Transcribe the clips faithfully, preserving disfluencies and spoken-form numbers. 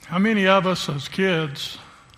How many of us as kids,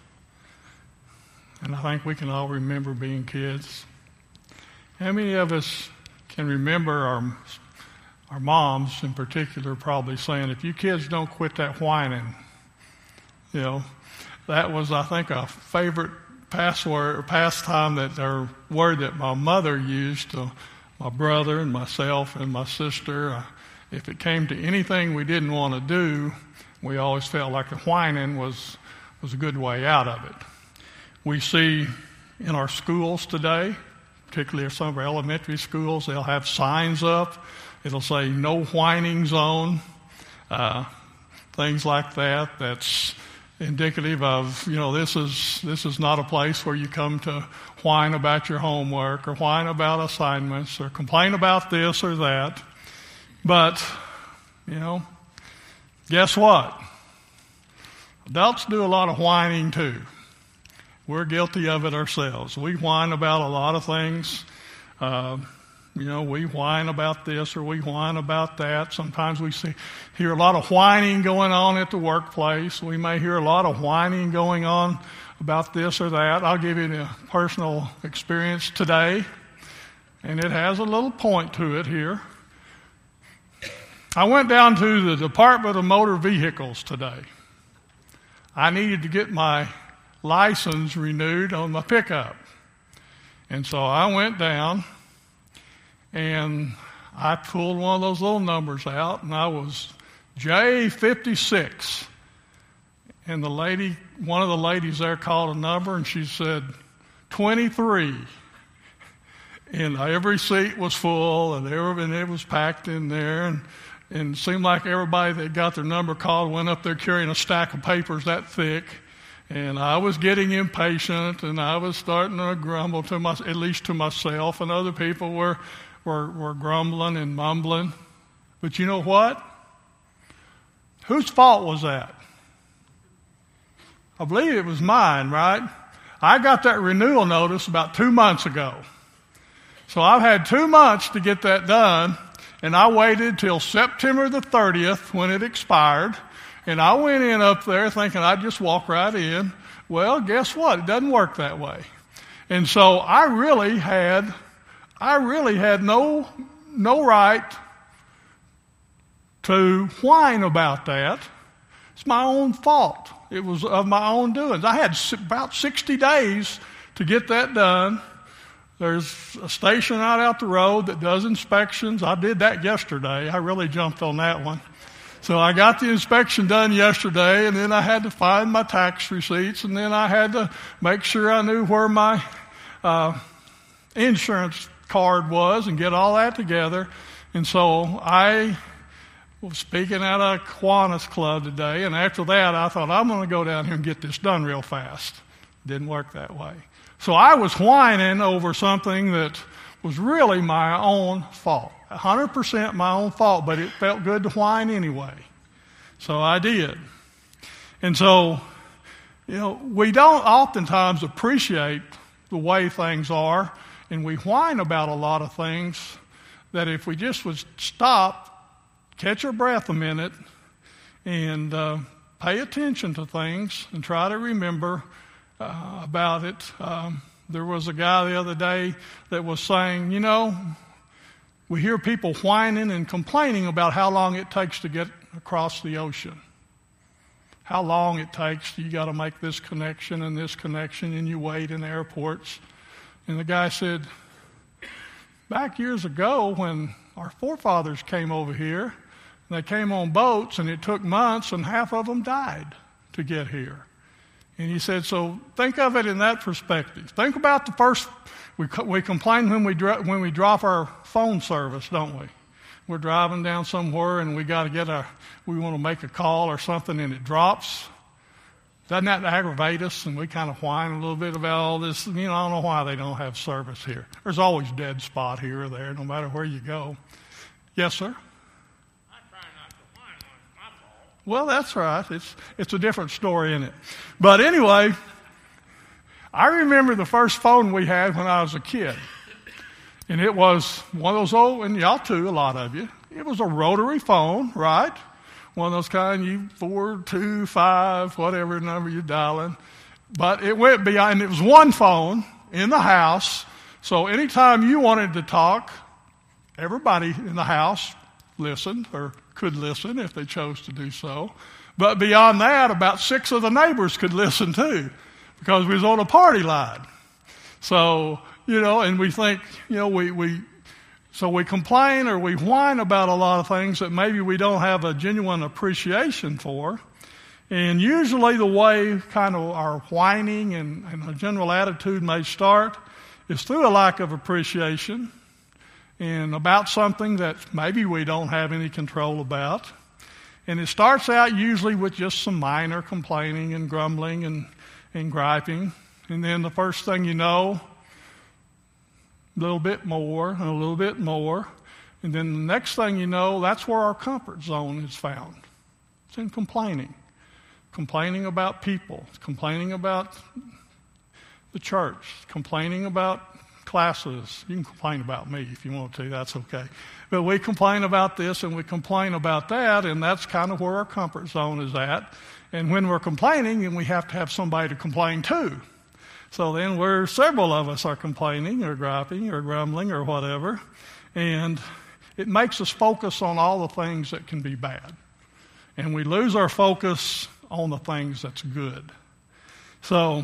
and I think we can all remember being kids, how many of us can remember our, our moms in particular probably saying, if you kids don't quit that whining, you know, that was, I think, a favorite password, pastime that, or word that my mother used to my brother and myself and my sister. Uh, if it came to anything we didn't want to do, we always felt like the whining was, was a good way out of it. We see in our schools today, particularly some of our elementary schools, they'll have signs up. It'll say, no whining zone, uh, things like that. That's indicative of, you know, this is this is not a place where you come to whine about your homework or whine about assignments or complain about this or that. But, you know, guess what? Adults do a lot of whining too. We're guilty of it ourselves. We whine about a lot of things. Uh, you know, we whine about this or we whine about that. Sometimes we see, hear a lot of whining going on at the workplace. We may hear a lot of whining going on about this or that. I'll give you a personal experience today, and it has a little point to it here. I went down to the Department of Motor Vehicles today. I needed to get my license renewed on my pickup. And so I went down and I pulled one of those little numbers out, and I was J fifty-six. And the lady, one of the ladies there called a number, and she said twenty-three. And every seat was full, and, every, and it was packed in there. And, and it seemed like everybody that got their number called went up there carrying a stack of papers that thick. And I was getting impatient, and I was starting to grumble to my, at least to myself, and other people were, were, were grumbling and mumbling. But you know what? Whose fault was that? I believe it was mine, right? I got that renewal notice about two months ago. So I've had two months to get that done, and I waited till September the thirtieth when it expired. And I went in up there thinking I'd just walk right in. Well, guess what? It doesn't work that way. And so I really had, I really had no, no right to whine about that. It's my own fault. It was of my own doings. I had about sixty days to get that done. There's a station right out the road that does inspections. I did that yesterday. I really jumped on that one. So I got the inspection done yesterday, and then I had to find my tax receipts, and then I had to make sure I knew where my uh, insurance card was and get all that together. And so I was speaking at a Kiwanis club today, and after that I thought, I'm going to go down here and get this done real fast. Didn't work that way. So I was whining over something that was really my own fault. one hundred percent my own fault, but it felt good to whine anyway. So I did. And so, you know, we don't oftentimes appreciate the way things are, and we whine about a lot of things that if we just would stop, catch our breath a minute, and uh, pay attention to things and try to remember uh, about it. Um, there was a guy the other day that was saying, you know, we hear people whining and complaining about how long it takes to get across the ocean. How long it takes. You got to make this connection and this connection, and you wait in airports. And the guy said, back years ago when our forefathers came over here, they came on boats, and it took months, and half of them died to get here. And he said, so think of it in that perspective. Think about the first, we we complain when we dro- when we drop our phone service, don't we? We're driving down somewhere and we got to get a, we want to make a call or something and it drops. Doesn't that aggravate us? And we kind of whine a little bit about all this. You know, I don't know why they don't have service here. There's always a dead spot here or there, no matter where you go. Yes, sir? Well, that's right. It's it's a different story, isn't it? But anyway, I remember the first phone we had when I was a kid. And it was one of those old, and y'all too, a lot of you. It was a rotary phone, right? one of those kind, you four, two, five, whatever number you're dialing. But it went beyond, it was one phone in the house. So anytime you wanted to talk, everybody in the house listened or could listen if they chose to do so. But beyond that, about six of the neighbors could listen too, because we was on a party line. So, you know, and we think, you know, we, we so we complain or we whine about a lot of things that maybe we don't have a genuine appreciation for. And usually the way kind of our whining and, and a general attitude may start is through a lack of appreciation and about something that maybe we don't have any control about. And it starts out usually with just some minor complaining and grumbling and, and griping. And then the first thing you know, a little bit more and a little bit more. And then the next thing you know, that's where our comfort zone is found. It's in complaining. Complaining about people, complaining about the church, complaining about classes. You can complain about me if you want to, that's okay. But we complain about this and we complain about that, and that's kind of where our comfort zone is at. And when we're complaining, then we have to have somebody to complain to. So then we're, several of us are complaining or griping or grumbling or whatever, and it makes us focus on all the things that can be bad. And we lose our focus on the things that's good. So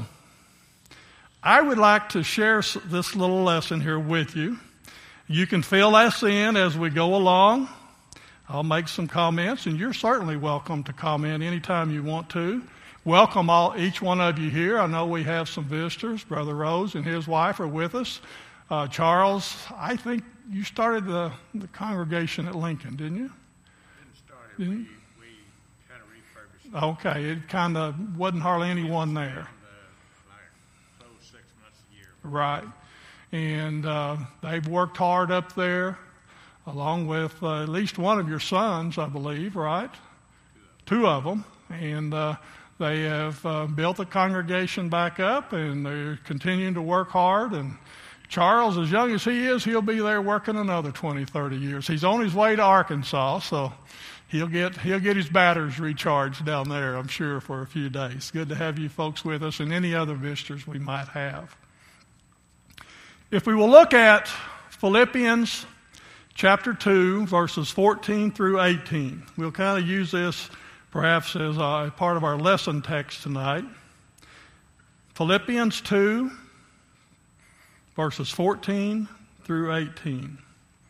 I would like to share this little lesson here with you. You can fill us in as we go along. I'll make some comments, and you're certainly welcome to comment anytime you want to. Welcome all, each one of you here. I know we have some visitors. Brother Rose and his wife are with us. Uh, Charles, I think you started the, the congregation at Lincoln, didn't you? Didn't start it. Didn't we, we kind of refurbished it. Okay, it kind of wasn't hardly anyone there. Like close six months a year. Right. And uh, they've worked hard up there, along with uh, at least one of your sons, I believe, right? Two of them. And uh, they have uh, built the congregation back up, and they're continuing to work hard. And Charles, as young as he is, he'll be there working another twenty, thirty years. He's on his way to Arkansas, so he'll get he'll get his batteries recharged down there, I'm sure, for a few days. Good to have you folks with us and any other visitors we might have. If we will look at Philippians chapter two, verses fourteen through eighteen, we'll kind of use this perhaps as a part of our lesson text tonight. Philippians two, verses fourteen through eighteen.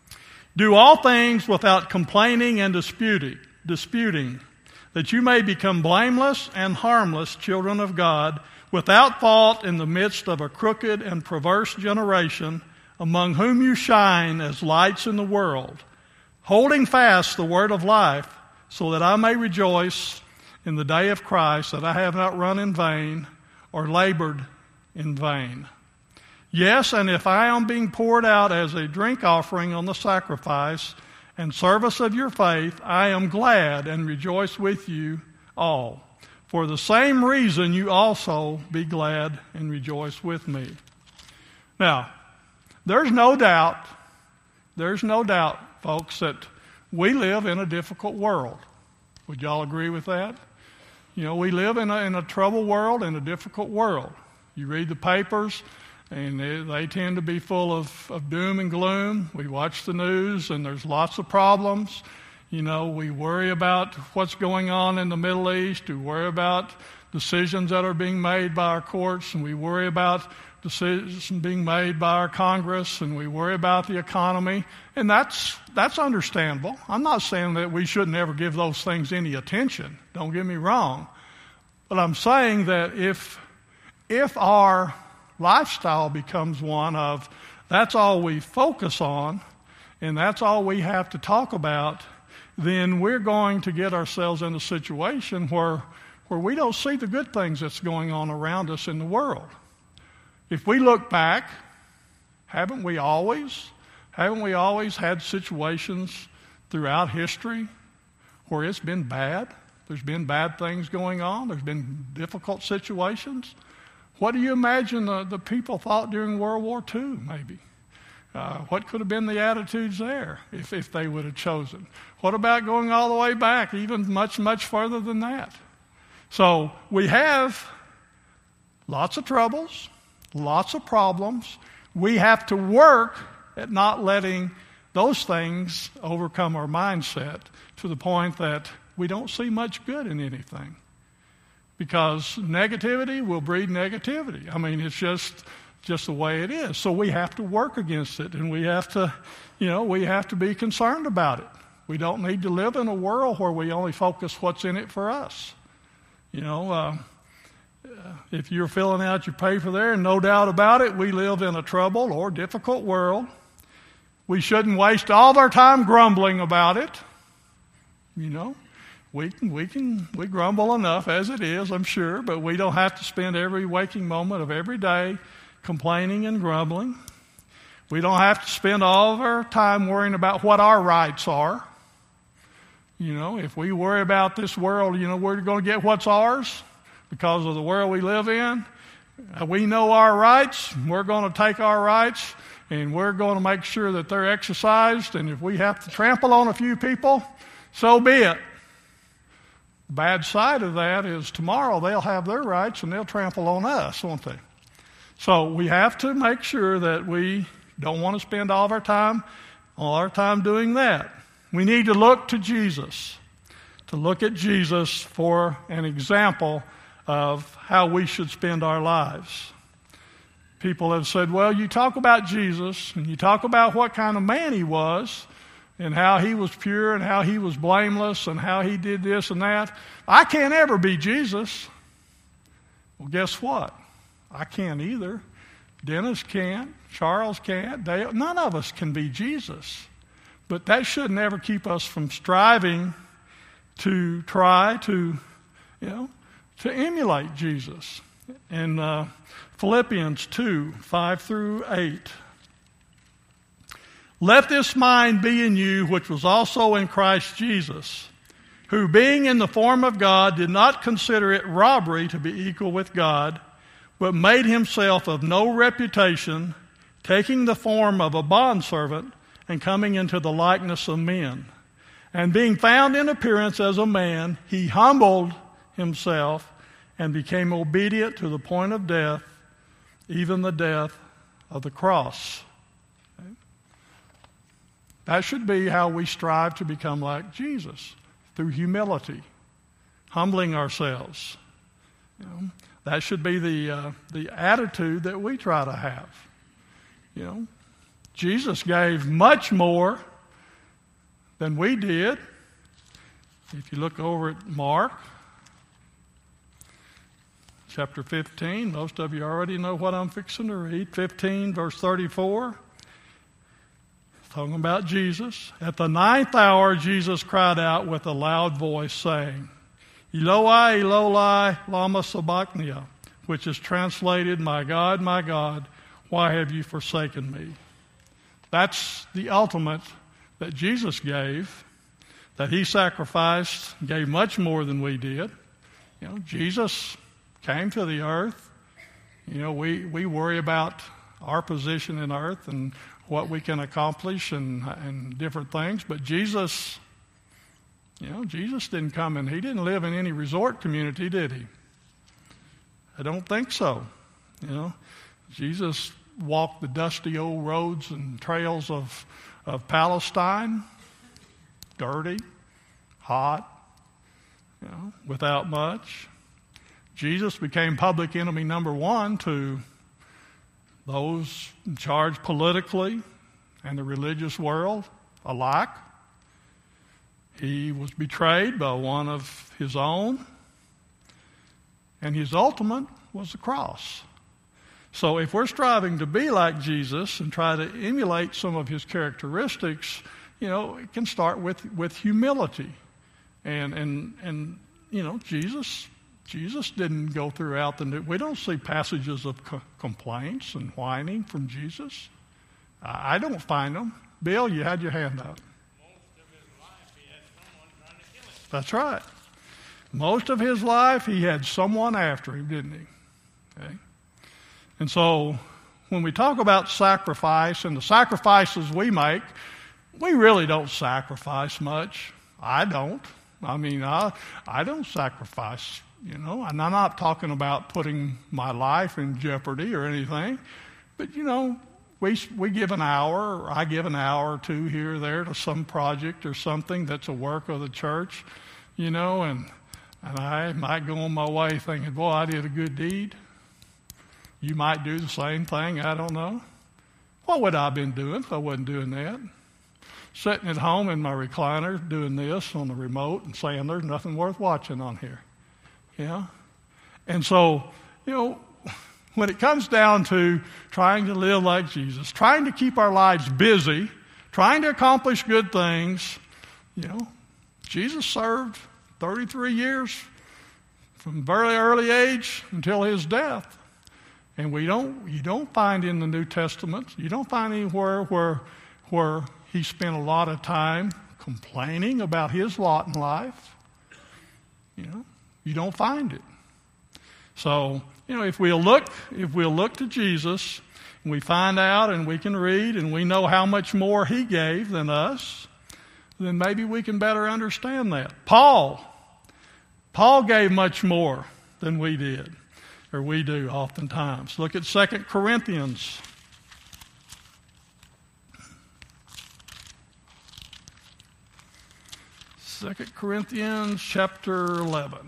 Do all things without complaining and disputing, disputing, that you may become blameless and harmless children of God, without fault in the midst of a crooked and perverse generation, among whom you shine as lights in the world, holding fast the word of life, so that I may rejoice in the day of Christ, that I have not run in vain or labored in vain. Yes, and if I am being poured out as a drink offering on the sacrifice and service of your faith, I am glad and rejoice with you all. For the same reason you also be glad and rejoice with me. Now, there's no doubt, there's no doubt, folks, that we live in a difficult world. Would y'all agree with that? You know, we live in a, in a troubled world, in a difficult world. You read the papers, and they, they tend to be full of, of doom and gloom. We watch the news, and there's lots of problems. You know, we worry about what's going on in the Middle East. We worry about decisions that are being made by our courts, and we worry about decisions being made by our Congress, and we worry about the economy. And that's that's understandable. I'm not saying that we shouldn't ever give those things any attention. Don't get me wrong. But I'm saying that if if our lifestyle becomes one of that's all we focus on and that's all we have to talk about, then we're going to get ourselves in a situation where where we don't see the good things that's going on around us in the world. If we look back, haven't we always, haven't we always had situations throughout history where it's been bad? There's been bad things going on. There's been difficult situations. What do you imagine the, the people thought during World War Two, maybe? Uh, what could have been the attitudes there if, if they would have chosen? What about going all the way back, even much, much further than that? So we have lots of troubles, lots of problems. We have to work at not letting those things overcome our mindset to the point that we don't see much good in anything. Because negativity will breed negativity. I mean, it's just just the way it is. So we have to work against it, and we have to, you know, we have to be concerned about it. We don't need to live in a world where we only focus what's in it for us. You know, uh, if you're filling out your paper there, and no doubt about it, we live in a troubled or difficult world. We shouldn't waste all of our time grumbling about it. You know, we can, we can, we grumble enough as it is, I'm sure, but we don't have to spend every waking moment of every day complaining and grumbling. We don't have to spend all of our time worrying about what our rights are. You know, if we worry about this world, you know, we're going to get what's ours because of the world we live in. We know our rights. We're going to take our rights, and we're going to make sure that they're exercised. And if we have to trample on a few people, so be it. The bad side of that is tomorrow they'll have their rights and they'll trample on us, won't they? So we have to make sure that we don't want to spend all of our time, all our time doing that. We need to look to Jesus, to look at Jesus for an example of how we should spend our lives. People have said, well, you talk about Jesus and you talk about what kind of man he was and how he was pure and how he was blameless and how he did this and that. I can't ever be Jesus. Well, guess what? I can't either. Dennis can't. Charles can't. Dale, none of us can be Jesus. But that should never keep us from striving to try to, you know, to emulate Jesus. In uh, Philippians two, five through eight. Let this mind be in you, which was also in Christ Jesus, who being in the form of God did not consider it robbery to be equal with God, but made himself of no reputation, taking the form of a bondservant and coming into the likeness of men. And being found in appearance as a man, he humbled himself and became obedient to the point of death, even the death of the cross. Okay? That should be how we strive to become like Jesus, through humility, humbling ourselves. You know, that should be the uh, the attitude that we try to have. You know, Jesus gave much more than we did. If you look over at Mark chapter fifteen, most of you already know what I'm fixing to read. fifteen, verse thirty-four. Talking about Jesus. At the ninth hour, Jesus cried out with a loud voice, saying, Eloi, Eloi, lama sabachthani, which is translated, My God, my God, why have you forsaken me? That's the ultimate that Jesus gave, that he sacrificed, gave much more than we did. You know, Jesus came to the earth. You know, we, we worry about our position in earth and what we can accomplish and, and different things, but Jesus... You know, Jesus didn't come in. He didn't live in any resort community, did he? I don't think so. You know, Jesus walked the dusty old roads and trails of, of Palestine, dirty, hot, you know, without much. Jesus became public enemy number one to those in charge politically and the religious world alike. He was betrayed by one of his own, and his ultimate was the cross. So if we're striving to be like Jesus and try to emulate some of his characteristics, you know, it can start with, with humility. And, and, and you know, Jesus Jesus didn't go throughout the New... We don't see passages of co- complaints and whining from Jesus. I, I don't find them. Bill, you had your hand up. That's right. Most of his life, he had someone after him, didn't he? Okay. And so when we talk about sacrifice and the sacrifices we make, we really don't sacrifice much. I don't. I mean, I, I don't sacrifice, you know, and I'm not talking about putting my life in jeopardy or anything, but, you know, we we give an hour, or I give an hour or two here or there to some project or something that's a work of the church, you know, and, and I might go on my way thinking, boy, I did a good deed. You might do the same thing, I don't know. What would I have been doing if I wasn't doing that? Sitting at home in my recliner doing this on the remote and saying there's nothing worth watching on here. Yeah? And so, you know, when it comes down to trying to live like Jesus, trying to keep our lives busy, trying to accomplish good things, you know, Jesus served thirty-three years from very early age until his death. And we don't, you don't find in the New Testament, you don't find anywhere where, where he spent a lot of time complaining about his lot in life. You know, you don't find it. So, you know, if we'll look, if we'll look to Jesus, and we find out and we can read and we know how much more he gave than us, then maybe we can better understand that. Paul, Paul gave much more than we did. Or we do oftentimes. Look at Second Corinthians. Second Corinthians chapter eleven.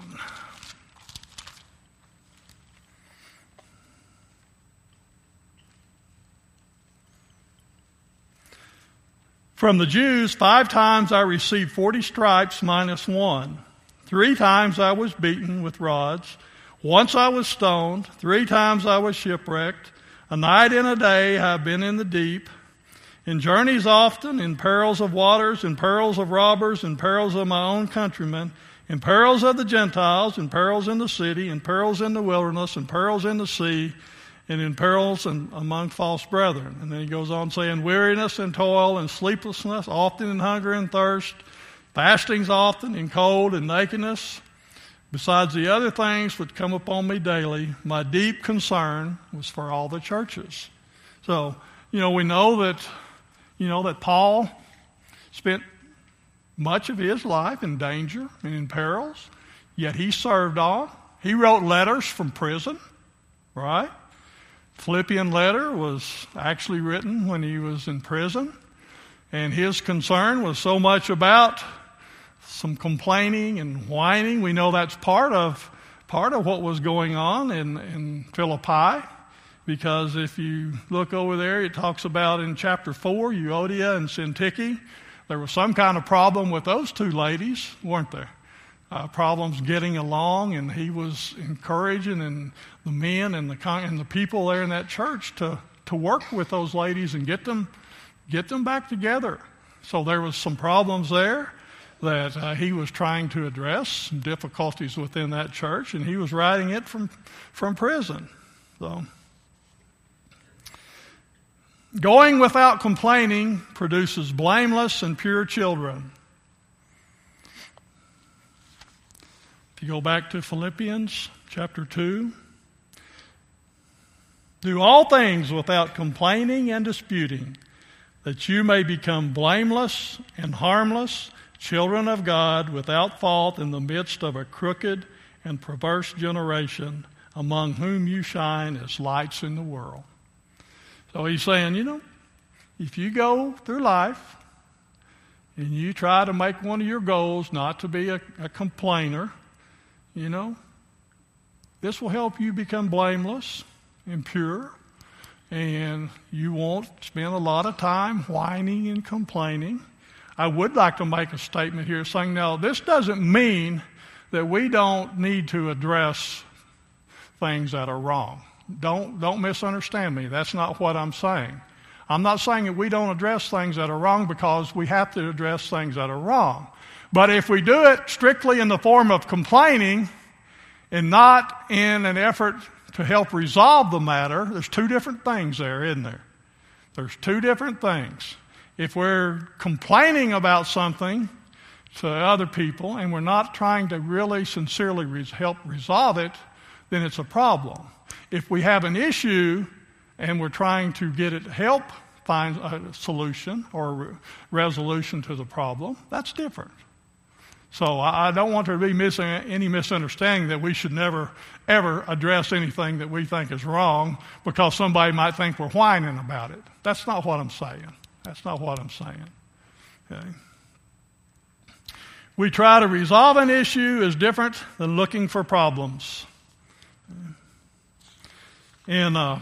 From the Jews, five times I received forty stripes minus one. Three times I was beaten with rods. Once I was stoned, three times I was shipwrecked, a night and a day I have been in the deep, in journeys often, in perils of waters, in perils of robbers, in perils of my own countrymen, in perils of the Gentiles, in perils in the city, in perils in the wilderness, in perils in the sea, and in perils and among false brethren. And then he goes on saying, weariness and toil and sleeplessness, often in hunger and thirst, fastings often, in cold and nakedness. Besides the other things which come upon me daily, my deep concern was for all the churches. So, you know, we know that, you know, that Paul spent much of his life in danger and in perils, yet he served on. He wrote letters from prison, right? Philippian letter was actually written when he was in prison, and his concern was so much about some complaining and whining. We know that's part of part of what was going on in, in Philippi, because if you look over there, it talks about in chapter four, Euodia and Syntyche, there was some kind of problem with those two ladies, weren't there? Uh, problems getting along, and he was encouraging and the men and the and the people there in that church to to work with those ladies and get them get them back together. So there was some problems there that uh, he was trying to address, some difficulties within that church, and he was writing it from, from prison. So, going without complaining produces blameless and pure children. If you go back to Philippians chapter two, do all things without complaining and disputing, that you may become blameless and harmless, children of God, without fault in the midst of a crooked and perverse generation, among whom you shine as lights in the world. So he's saying, you know, if you go through life and you try to make one of your goals not to be a, a complainer, you know, this will help you become blameless and pure, and you won't spend a lot of time whining and complaining. I would like to make a statement here saying, now, this doesn't mean that we don't need to address things that are wrong. Don't, don't misunderstand me. That's not what I'm saying. I'm not saying that we don't address things that are wrong, because we have to address things that are wrong. But if we do it strictly in the form of complaining and not in an effort to help resolve the matter, there's two different things there, isn't there? There's two different things. If we're complaining about something to other people and we're not trying to really sincerely res- help resolve it, then it's a problem. If we have an issue and we're trying to get it help find a solution or re- resolution to the problem, that's different. So I, I don't want there to be mis- any misunderstanding that we should never, ever address anything that we think is wrong because somebody might think we're whining about it. That's not what I'm saying. That's not what I'm saying. Okay. We try to resolve an issue is different than looking for problems. In uh,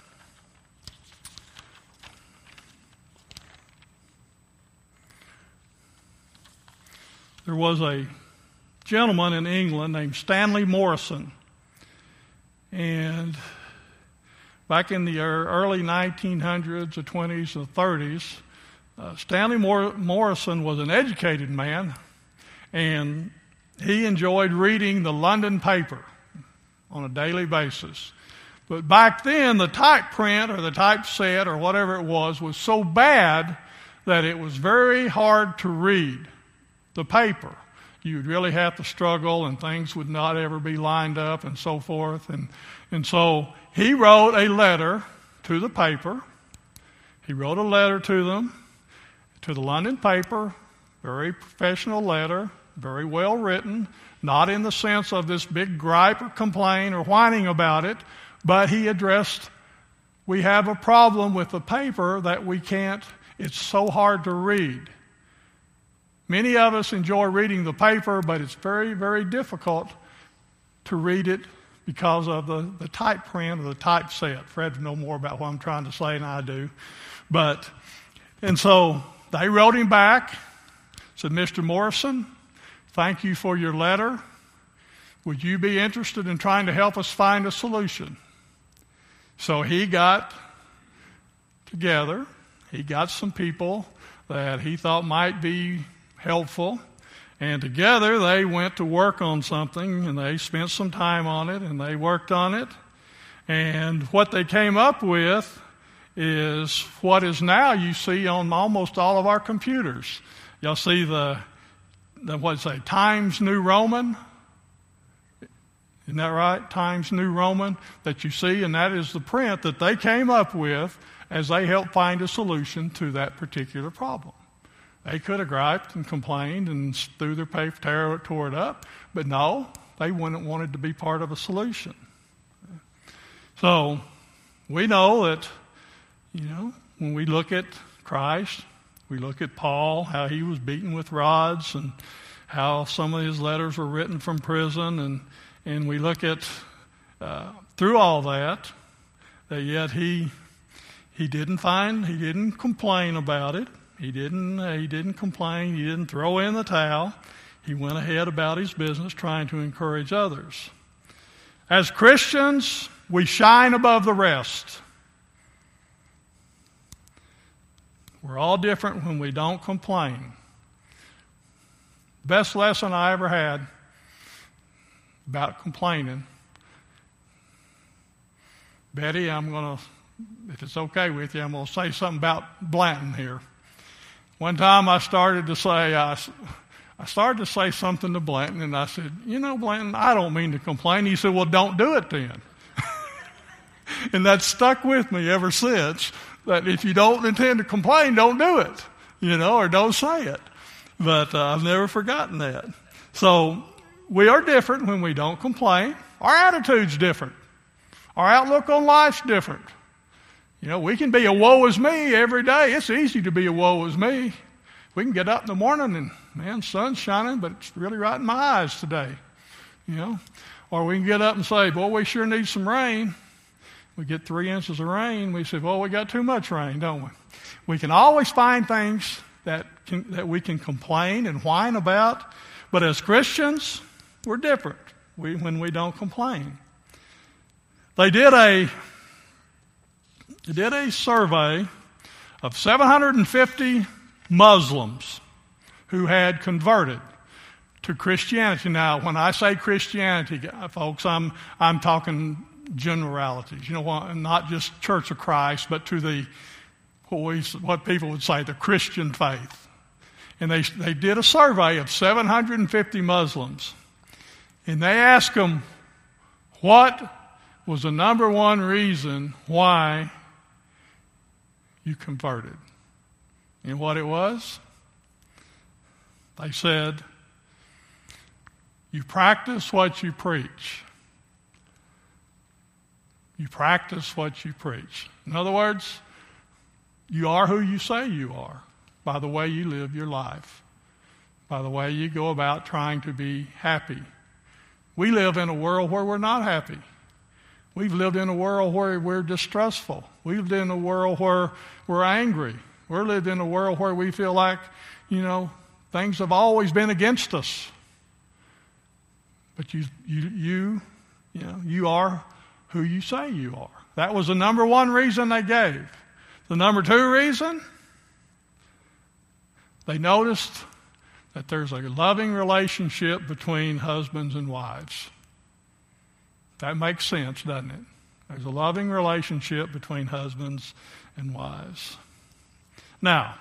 there was a gentleman in England named Stanley Morrison, and back in the early nineteen hundreds, the twenties, and the thirties, uh, Stanley Mor- Morrison was an educated man. And he enjoyed reading the London paper on a daily basis. But back then, the type print or the typeset or whatever it was was so bad that it was very hard to read the paper. You would really have to struggle and things would not ever be lined up and so forth. And, and so he wrote a letter to the paper. He wrote a letter to them, to the London paper, very professional letter. Very well written, not in the sense of this big gripe or complaint or whining about it, but he addressed, we have a problem with the paper that we can't, it's so hard to read. Many of us enjoy reading the paper, but it's very, very difficult to read it because of the, the type print or the typeset. Fred will know more about what I'm trying to say than I do. But, and so they wrote him back, said, Mister Morrison, thank you for your letter. Would you be interested in trying to help us find a solution? So he got together. He got some people that he thought might be helpful. And together they went to work on something, and they spent some time on it, and they worked on it. And what they came up with is what is now you see on almost all of our computers. You'll see the The, what say, Times New Roman? Isn't that right? Times New Roman that you see, and that is the print that they came up with as they helped find a solution to that particular problem. They could have griped and complained and threw their paper, tear, tore it up, but no, they wouldn't wanted to be part of a solution. So we know that, you know, when we look at Christ, we look at Paul, how he was beaten with rods and how some of his letters were written from prison. And, and we look at, uh, through all that, that yet he he didn't find, he didn't complain about it. He didn't, uh, he didn't complain. He didn't throw in the towel. He went ahead about his business trying to encourage others. As Christians, we shine above the rest. We're all different when we don't complain. Best lesson I ever had about complaining. Betty, I'm going to, if it's okay with you, I'm going to say something about Blanton here. One time I started to say, I, I started to say something to Blanton, and I said, you know, Blanton, I don't mean to complain. He said, well, don't do it then. And that's stuck with me ever since. That if you don't intend to complain, don't do it, you know, or don't say it. But uh, I've never forgotten that. So we are different when we don't complain. Our attitude's different. Our outlook on life's different. You know, we can be a woe is me every day. It's easy to be a woe is me. We can get up in the morning and, man, sun's shining, but it's really right in my eyes today, you know. Or we can get up and say, boy, we sure need some rain. We get three inches of rain. We say, well, we got too much rain, don't we? We can always find things that can, that we can complain and whine about. But as Christians, we're different we, when we don't complain. They did a, they did a survey of seven hundred fifty Muslims who had converted to Christianity. Now, when I say Christianity, folks, I'm I'm talking generalities, you know, not just Church of Christ, but to the, what, we, what people would say, the Christian faith. And they, they did a survey of seven hundred fifty Muslims. And they asked them, what was the number one reason why you converted. And what it was? They said, you practice what you preach. You practice what you preach. In other words, you are who you say you are by the way you live your life, by the way you go about trying to be happy. We live in a world where we're not happy. We've lived in a world where we're distrustful. We've lived in a world where we're angry. We're lived in a world where we feel like, you know, things have always been against us. But you, you, you, you know, you are who you say you are. That was the number one reason they gave. The number two reason, they noticed that there's a loving relationship between husbands and wives. That makes sense, doesn't it? There's a loving relationship between husbands and wives. Now,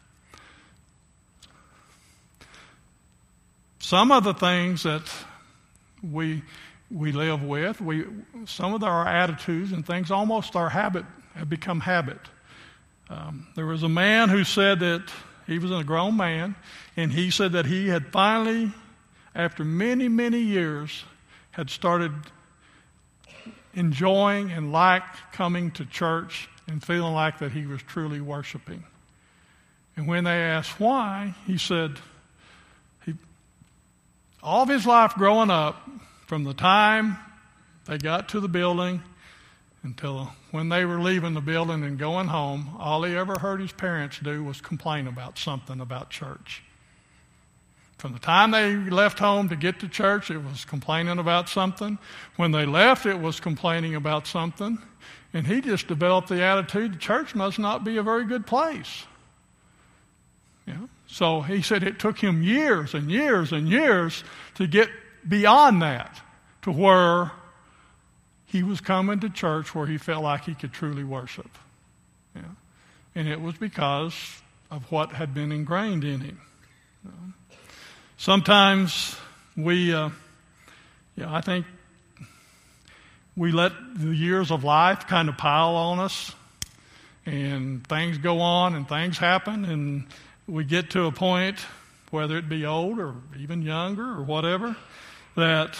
some of the things that we we live with, we some of our attitudes and things, almost our habit, have become habit. Um, there was a man who said that he was a grown man, and he said that he had finally, after many, many years, had started enjoying and liked coming to church and feeling like that he was truly worshiping. And when they asked why, he said, he, all of his life growing up, from the time they got to the building until when they were leaving the building and going home, all he ever heard his parents do was complain about something about church. From the time they left home to get to church, it was complaining about something. When they left, it was complaining about something. And he just developed the attitude, the church must not be a very good place. You know? So he said it took him years and years and years to get beyond that, to where he was coming to church where he felt like he could truly worship. Yeah. And it was because of what had been ingrained in him. You know? Sometimes we, uh, yeah, I think we let the years of life kind of pile on us, and things go on and things happen, and we get to a point, whether it be old or even younger or whatever, that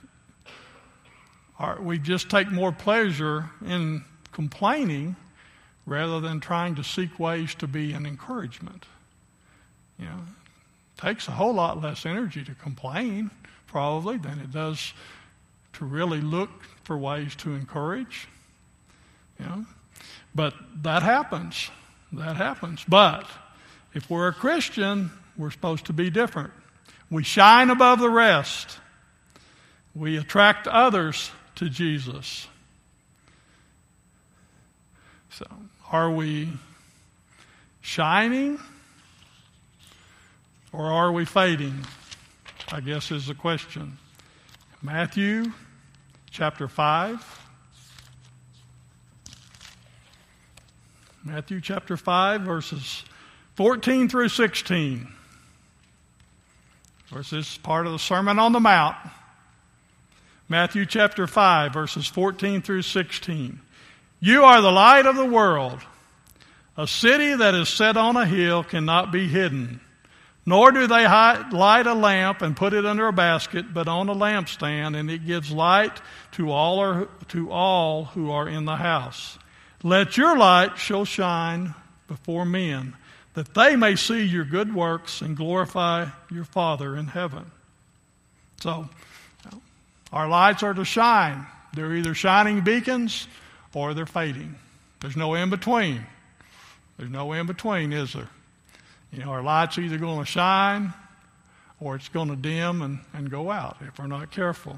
our, we just take more pleasure in complaining rather than trying to seek ways to be an encouragement. You know, it takes a whole lot less energy to complain, probably, than it does to really look for ways to encourage. You know, but that happens. That happens. But if we're a Christian, we're supposed to be different. We shine above the rest. We attract others to Jesus. So, are we shining or are we fading? I guess is the question. Matthew chapter five. Matthew chapter five, verses fourteen through sixteen. Of course, this is part of the Sermon on the Mount. Matthew chapter five, verses fourteen through sixteen. You are the light of the world. A city that is set on a hill cannot be hidden. Nor do they light a lamp and put it under a basket, but on a lampstand, and it gives light to all, or, to all who are in the house. Let your light so shine before men, that they may see your good works and glorify your Father in heaven. So, our lights are to shine. They're either shining beacons or they're fading. There's no in between. There's no in between, is there? You know, our light's either going to shine or it's going to dim and, and go out if we're not careful.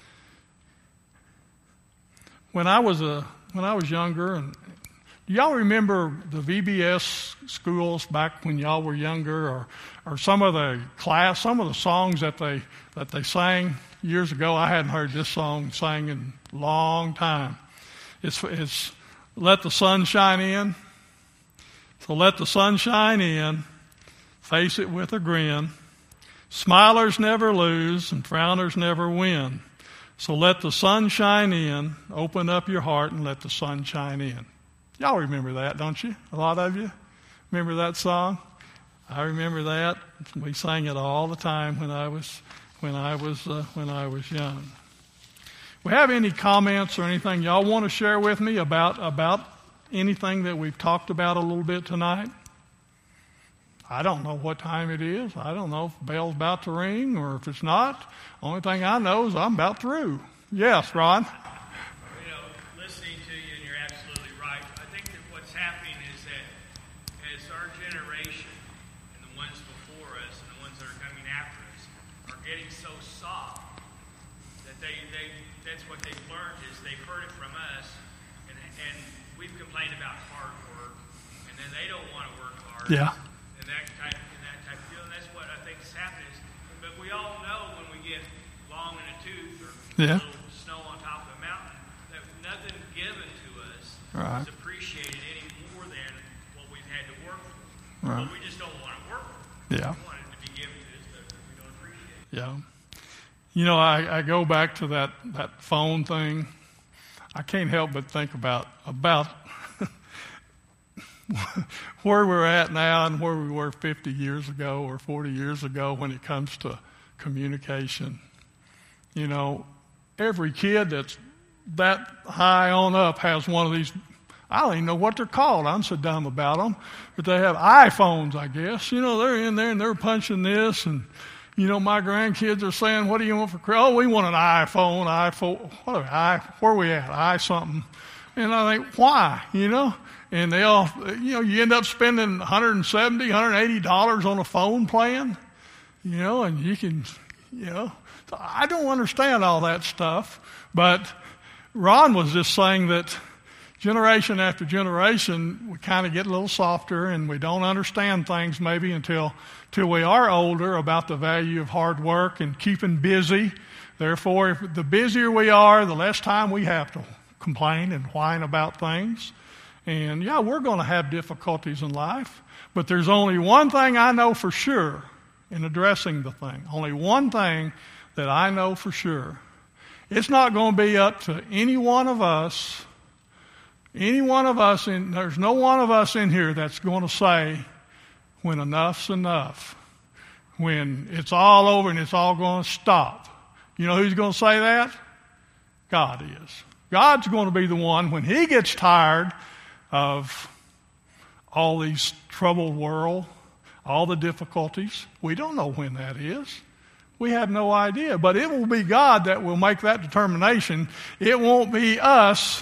When I was a when I was younger, and do y'all remember the V B S schools back when y'all were younger, or or some of the class, some of the songs that they that they sang years ago? I hadn't heard this song sang in a long time. It's it's Let the Sun Shine In. So let the sun shine in, face it with a grin. Smilers never lose and frowners never win. So let the sun shine in, open up your heart and let the sun shine in. Y'all remember that, don't you? A lot of you remember that song? I remember that. We sang it all the time when I was when I was uh, when I was young. We have any comments or anything y'all want to share with me about about anything that we've talked about a little bit tonight? I don't know what time it is. I don't know if the bell's about to ring or if it's not. Only thing I know is I'm about through. Yes, Ron? You know, listening to you, and you're absolutely right. I think that what's happening is that as our generation and the ones before us and the ones that are coming after us are getting so soft that they, they that's what they've learned is they've heard it from us, and, and we've complained about hard work, and then they don't want to work hard. Yeah. That type, and that type of deal, and that's what I think is happening. But we all know when we get long in a tooth or yeah. a little snow on top of a mountain, that nothing given to us right. is appreciated any more than what we've had to work for. Right. But we just don't want to work for it. Yeah. We want it to be given to us, but we don't appreciate it. Yeah. You know, I, I go back to that, that phone thing. I can't help but think about about where we're at now and where we were fifty years ago or forty years ago when it comes to communication. You know, every kid that's that high on up has one of these. I don't even know what they're called. I'm so dumb about them. But they have iPhones, I guess. You know, they're in there and they're punching this. And, you know, my grandkids are saying, what do you want for Christmas? Oh, we want an iPhone. iPhone. What are we, I, where are we at? I something. And I think, why? You know? And they all, you know, you end up spending one hundred seventy dollars, one hundred eighty dollars on a phone plan, you know, and you can, you know. So I don't understand all that stuff. But Ron was just saying that generation after generation, we kind of get a little softer and we don't understand things maybe until, until we are older about the value of hard work and keeping busy. Therefore, if the busier we are, the less time we have to complain and whine about things. And, yeah, we're going to have difficulties in life, but there's only one thing I know for sure in addressing the thing. Only one thing that I know for sure. It's not going to be up to any one of us, any one of us, in, there's no one of us in here that's going to say when enough's enough, when it's all over and it's all going to stop. You know who's going to say that? God is. God's going to be the one when He gets tired of all these troubled world, all the difficulties. We don't know when that is. We have no idea. But it will be God that will make that determination. It won't be us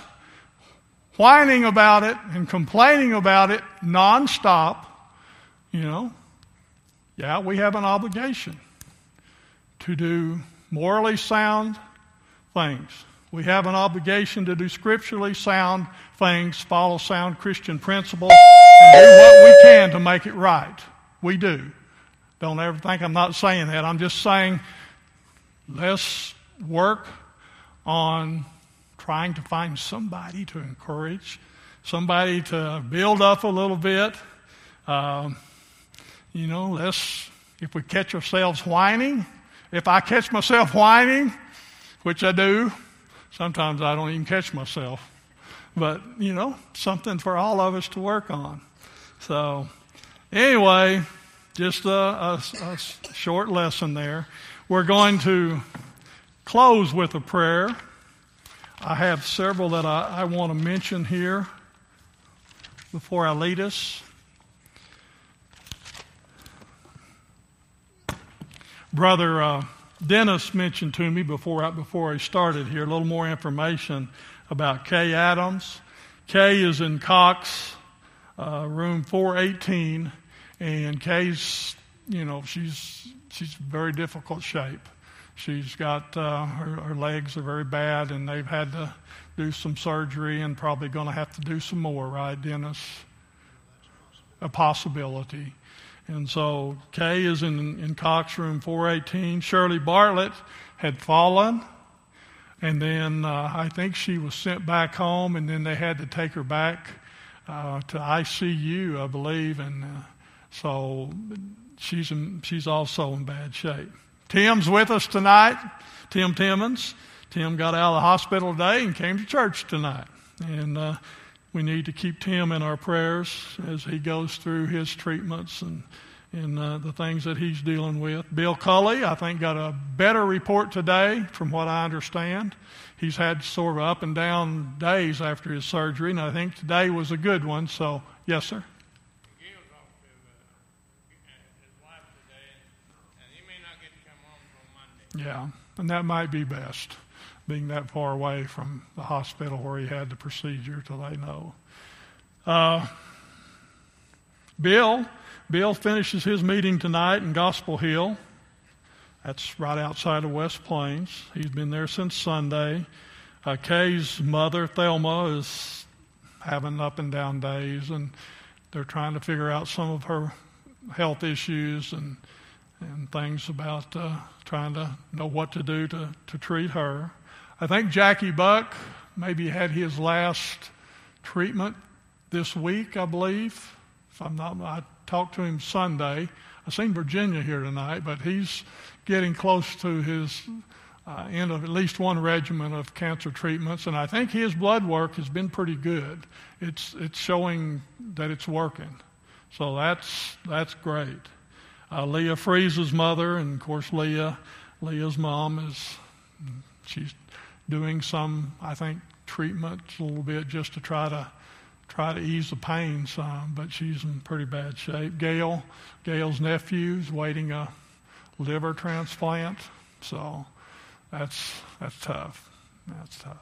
whining about it and complaining about it nonstop. You know, yeah, we have an obligation to do morally sound things. We have an obligation to do scripturally sound things, follow sound Christian principles, and do what we can to make it right. We do. Don't ever think I'm not saying that. I'm just saying let's work on trying to find somebody to encourage, somebody to build up a little bit. Um, you know, let's, if we catch ourselves whining, if I catch myself whining, which I do, sometimes I don't even catch myself. But, you know, something for all of us to work on. So, anyway, just a, a, a short lesson there. We're going to close with a prayer. I have several that I, I want to mention here before I lead us. Brother uh, Dennis mentioned to me before I, before I started here a little more information about Kay Adams. Kay is in Cox, uh, room four eighteen, and Kay's, you know, she's she's very difficult shape. She's got uh, her, her legs are very bad, and they've had to do some surgery, and probably going to have to do some more, right, Dennis? A possibility. And so Kay is in, in Cox room four eighteen. Shirley Bartlett had fallen, and then uh, I think she was sent back home, and then they had to take her back uh, to I C U, I believe, and uh, so she's in, she's also in bad shape. Tim's with us tonight, Tim Timmons. Tim got out of the hospital today and came to church tonight, and uh, we need to keep Tim in our prayers as he goes through his treatments and and uh, the things that he's dealing with. Bill Culley, I think, got a better report today from what I understand. He's had sort of up and down days after his surgery, and I think today was a good one. So, yes, sir? He was off to uh, his wife today, and, and he may not get to come home until Monday. Yeah, and that might be best, being that far away from the hospital where he had the procedure till they know. Uh, Bill... Bill finishes his meeting tonight in Gospel Hill. That's right outside of West Plains. He's been there since Sunday. Uh, Kay's mother, Thelma, is having up and down days, and they're trying to figure out some of her health issues and and things about uh, trying to know what to do to, to treat her. I think Jackie Buck maybe had his last treatment this week, I believe. If I'm not, I talked to him Sunday. I seen Virginia here tonight, but he's getting close to his uh, end of at least one regimen of cancer treatments, and I think his blood work has been pretty good. It's it's showing that it's working, so that's that's great. Uh, Leah Freese's mother, and of course Leah, Leah's mom is she's doing some, I think, treatment a little bit just to try to. try to ease the pain some, but she's in pretty bad shape. Gail, Gail's nephew's waiting a liver transplant, so that's that's tough. That's tough.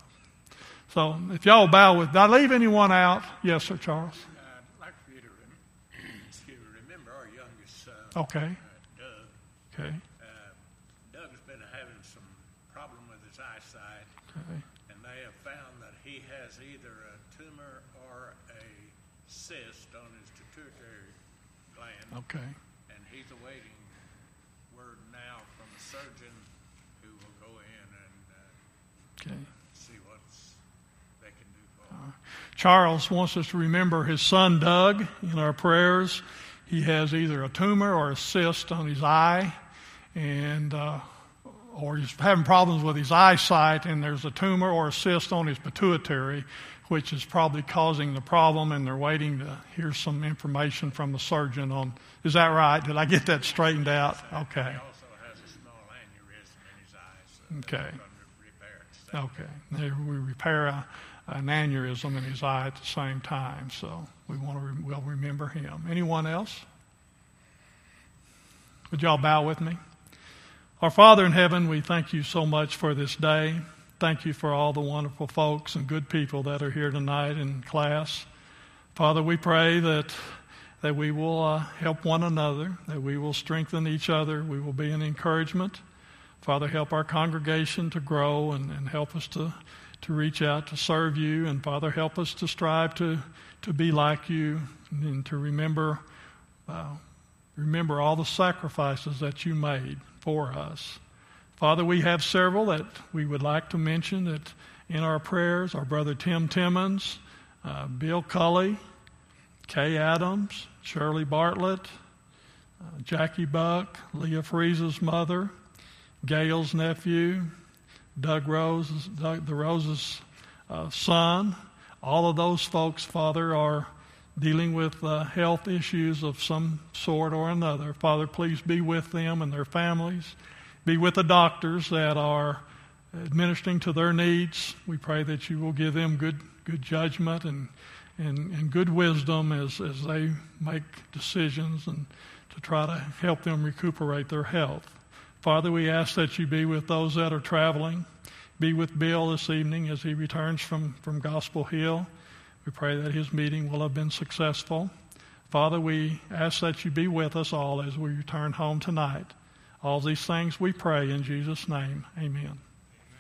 So if y'all bow with, did I leave anyone out? Yes, sir, Charles. Uh, I'd like for you to rem- excuse me, remember our youngest son, Okay. uh, Doug. Okay. Uh, Doug's been having some problem with his eyesight, Okay. and they have found that he has either a tumor or a cyst on his pituitary gland, Okay. and he's awaiting word now from a surgeon who will go in and uh, Okay. see what they can do for him. Charles wants us to remember his son Doug in our prayers. He has either a tumor or a cyst on his eye, and uh, or he's having problems with his eyesight, and there's a tumor or a cyst on his pituitary, which is probably causing the problem, and they're waiting to hear some information from the surgeon on, is that right? Did I get that straightened out? Okay. He also has a small aneurysm in his eye, so Okay. they're going to repair it. So Okay. There we repair a, an aneurysm in his eye at the same time, so we want to re- we'll remember him. Anyone else? Would y'all bow with me? Our Father in heaven, we thank you so much for this day. Thank you for all the wonderful folks and good people that are here tonight in class. Father, we pray that that we will uh, help one another, that we will strengthen each other, we will be an encouragement. Father, help our congregation to grow and, and help us to, to reach out to serve you. And Father, help us to strive to, to be like you and to remember uh, remember all the sacrifices that you made for us. Father, we have several that we would like to mention that in our prayers. Our brother Tim Timmons, uh, Bill Culley, Kay Adams, Shirley Bartlett, uh, Jackie Buck, Leah Freese's mother, Gail's nephew, Doug Rose, Doug, the Rose's uh, son. All of those folks, Father, are dealing with uh, health issues of some sort or another. Father, please be with them and their families. Be with the doctors that are administering to their needs. We pray that you will give them good good judgment and and, and good wisdom as, as they make decisions and to try to help them recuperate their health. Father, we ask that you be with those that are traveling. Be with Bill this evening as he returns from, from Gospel Hill. We pray that his meeting will have been successful. Father, we ask that you be with us all as we return home tonight. All these things we pray in Jesus' name. Amen.